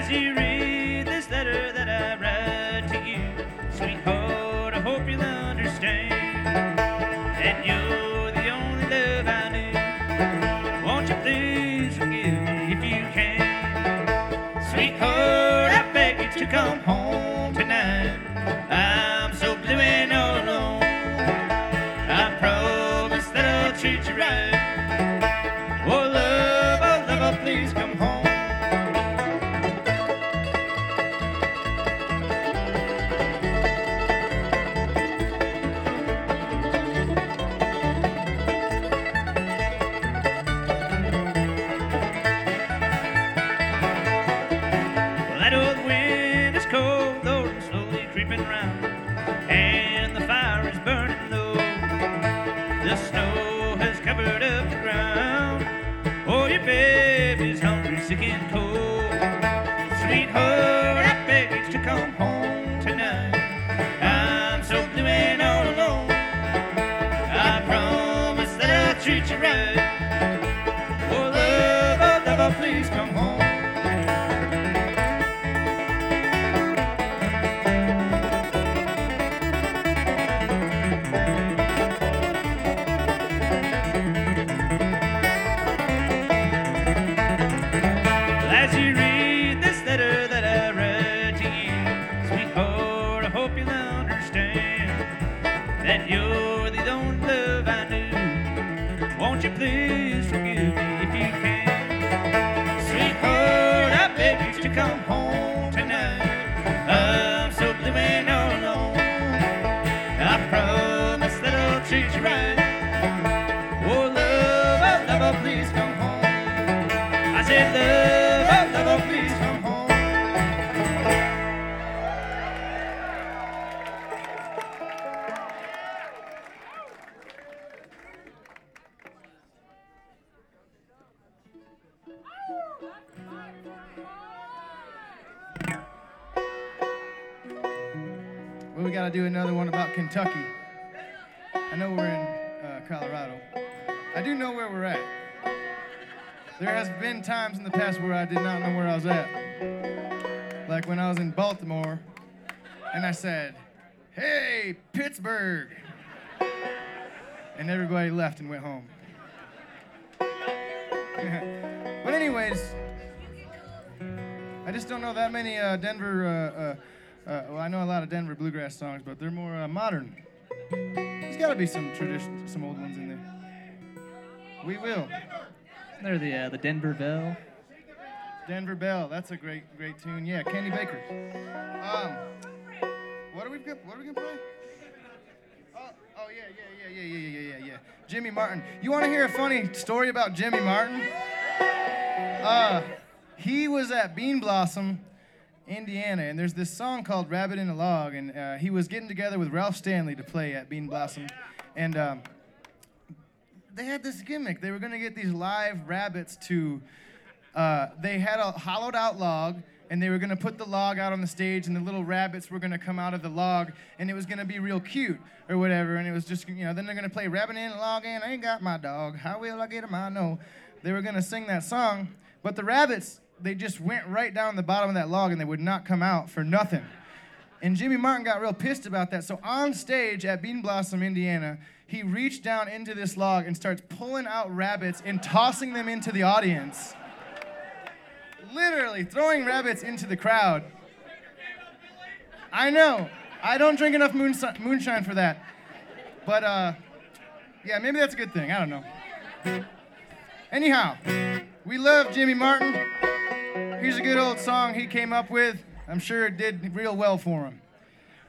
you read this letter that I write to you, sweetheart, I hope you'll understand that you're the only love I knew. Won't you please forgive me if you can? Sweetheart, I beg you to come home tonight. I'm so blue and all alone. I promise that I'll treat you right. Oh love, please come home. That old wind is cold, though it's slowly creeping round, and the fire is burning low. The snow has covered up the ground. Oh, your baby's hungry, sick and cold. Sweetheart, I beg you to come home tonight. I'm so blue and all alone. I promise that I'll treat you right. Oh, love, please come home. As you read this letter that I write to you, sweetheart, I hope you'll understand that you're the only love I knew. Won't you please forgive me if you can? Sweetheart, I beg you to come home tonight. I'm so blue and all alone. I promise that I'll treat you right. Oh, love, please come home. I said, love, please come home. Well, we gotta do another one about Kentucky. I know we're in Colorado. I do know where we're at. There has been times in the past where I did not know where I was at. Like when I was in Baltimore, and I said, "Hey, Pittsburgh!" And everybody left and went home. But anyways, I just don't know that many Denver, well, I know a lot of Denver bluegrass songs, but they're more modern. There's gotta be some traditions, some old ones in there. We will. They're the Denver Bell. Denver Bell, that's a great tune. Yeah, Kenny Baker. What are we gonna play? Oh yeah. Jimmy Martin. You want to hear a funny story about Jimmy Martin? He was at Bean Blossom, Indiana, and there's this song called "Rabbit in a Log," and he was getting together with Ralph Stanley to play at Bean Blossom, and they had this gimmick. They were gonna get these live rabbits to. They had a hollowed out log, and they were gonna put the log out on the stage, and the little rabbits were gonna come out of the log, and it was gonna be real cute or whatever. And it was just, then they're gonna play "Rabbit in a Log" and "I ain't got my dog. How will I get him? I know." They were gonna sing that song, but the rabbits, they just went right down the bottom of that log, and they would not come out for nothing. And Jimmy Martin got real pissed about that. So on stage at Bean Blossom, Indiana, he reached down into this log and starts pulling out rabbits and tossing them into the audience. Literally throwing rabbits into the crowd. I know. I don't drink enough moonshine for that. But, yeah, maybe that's a good thing. I don't know. Anyhow, we love Jimmy Martin. Here's a good old song he came up with. I'm sure it did real well for him.